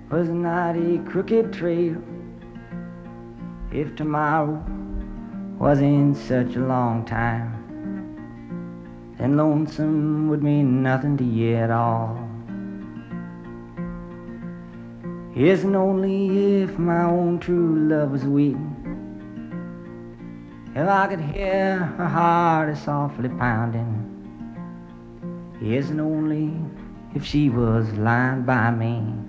was not a crooked trail. If tomorrow wasn't such a long time, then lonesome would mean nothing to you at all. Yes, and only if my own true love was waiting, if I could hear her heart softly pounding. Yes, and only if she was lying by me.